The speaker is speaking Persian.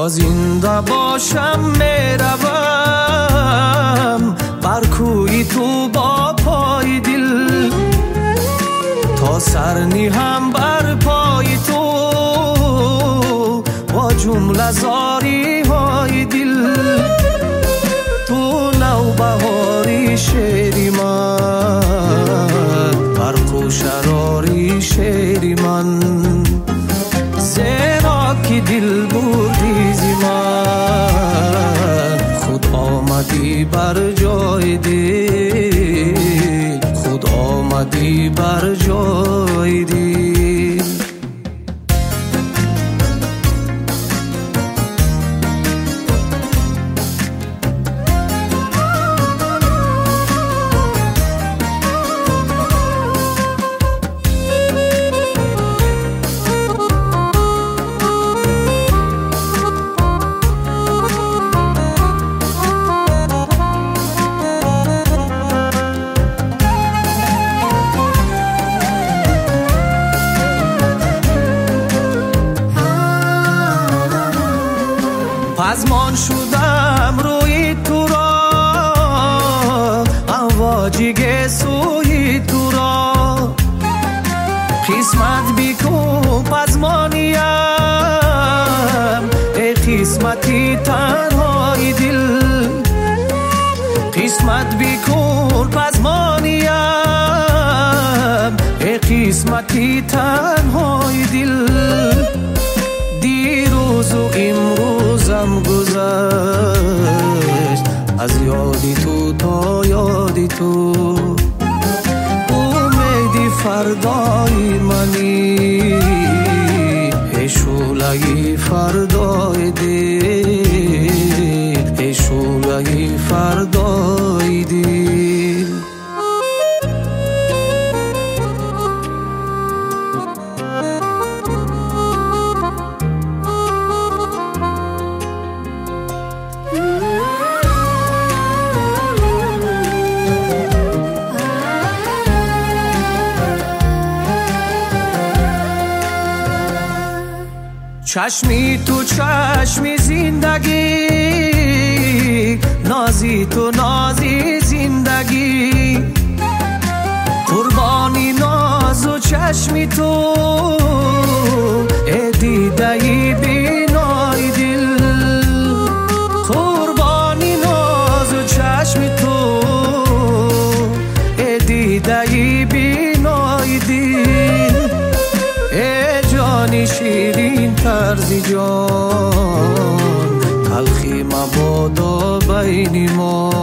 تا زنده باشم میروم بر کوی تو با پای دل، تا سر نهم بر پای تو با جمله زاری های دل. تو نوبهاری شعری من، برق و شراری شعری من، زیرا که دل بردی زی من. خود آمدی بر جای دل، خود آمدی بر جای دل. پزمان شدم روی تو را، امواجی سوی تو را، قسمت بیکن پزمانیم ای قسمتی تنهای دل. قسمت بیکن پزمانیم ای قسمتی تنهای دل. دیروز و امروزم گذشت از یادی تو تا یادی تو، امیدی فردای منی ای شعله‌ی فردای دل، ای شعله‌ی فردای دل. چشمی تو چشمی زندگی، نازی تو نازی زندگی، قربانی ناز و چشمی تو ای دیدهی بینای دل. قربانی ناز و چشمی تو ای دیدهی بینای دل. ای جانی شیرین طرز جان، تلخی مبادا بین ما،